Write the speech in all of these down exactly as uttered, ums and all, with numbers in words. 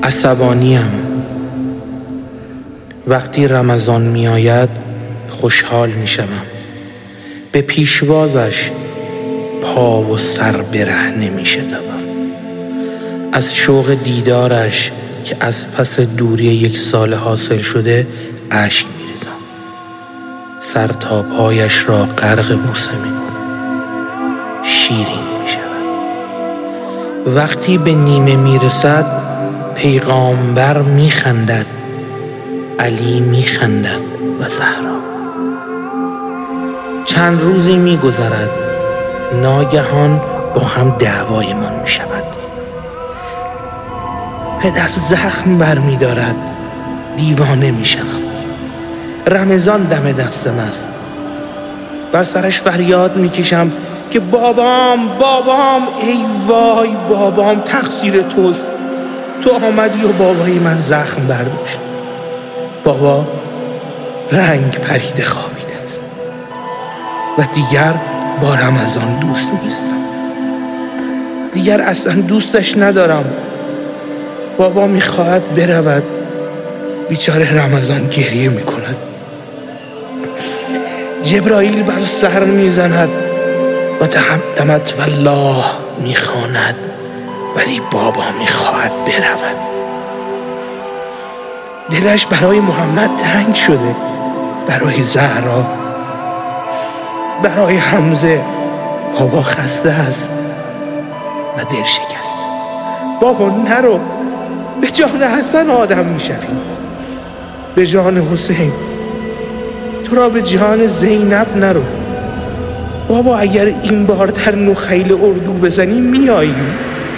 عصبانیم. وقتی رمضان می آید خوشحال می شوم. به پیشوازش پا و سر برهنه می شدم. از شوق دیدارش که از پس دوری یک سال حاصل شده اشک می ریزم. سر تا پایش را غرق بوسه می کنم. شیرین می شود. وقتی به نیمه می رسد پیغامبر می خندد، علی می خندد و زهرا. چند روزی می گذرد، ناگهان با هم دعوایمان می شود. پدر زخم بر می دارد، دیوانه می شوم. رمضان دم دستم است. بر سرش فریاد می کشم که بابام بابام، ای وای بابام، تقصیر توست. تو آمدی و بابای من زخم برداشت. بابا رنگ پریده خوابیده است و دیگر با رمضان دوست نیستم. دیگر اصلا دوستش ندارم. بابا میخواهد برود، بیچاره رمضان گریه میکند. جبرائیل بر سر میزند و تحمدمت والله میخواند، ولی بابا میخواهد برود. دلش برای محمد تنگ شده، برای زهرا، برای حمزه. بابا خسته است و دل شکسته. بابا نرو، به جان حسن آدم میشوی، به جان حسین. تو را به جان زینب نرو. بابا اگر این بار در نخیل اردو بزنی میاییم.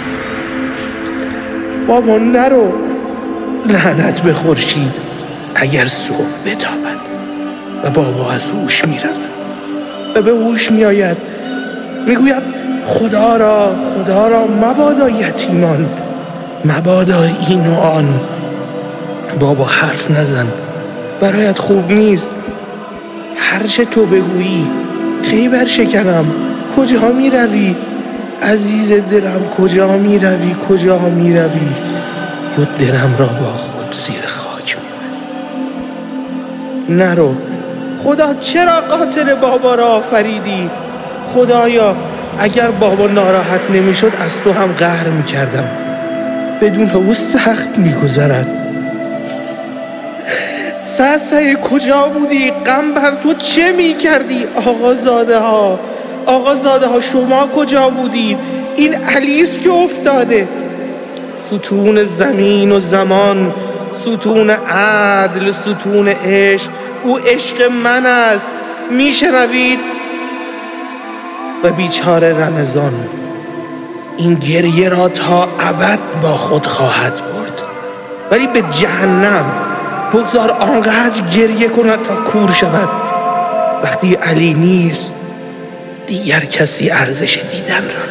بابا نرو. لعنت به خورشید اگر صبح بتابد. و بابا از هوش میرود و به هوش میآید، میگوید خدا را خدا را مبادا یتیمان، مبادا این و آن. بابا حرف نزن، برایت خوب نیست. هرچه تو بگویی خیبر شکنم. کجا می روی عزیز دلم؟ کجا می روی کجا می روی؟ و دلم را با خود زیر خاک می بری. نرو. خدا چرا قاتل بابا را آفریدی؟ خدایا اگر بابا ناراحت نمی شد از تو هم قهر می کردم. بدون او سخت می گذرد. سعی کجا بودی؟ غم بر تو چه می کردی؟ آقازاده ها آقازاده ها شما کجا بودید؟ این علیست که افتاده. ستون زمین و زمان، ستون عدل، ستون عشق. او عشق من است. می شنوید؟ و بیچاره رمضان این گریه را تا ابد با خود خواهد برد، ولی به جهنم. بگذار آنقدر گریه کند تا کور شود. وقتی علی نیست دیگر کسی ارزش دیدن را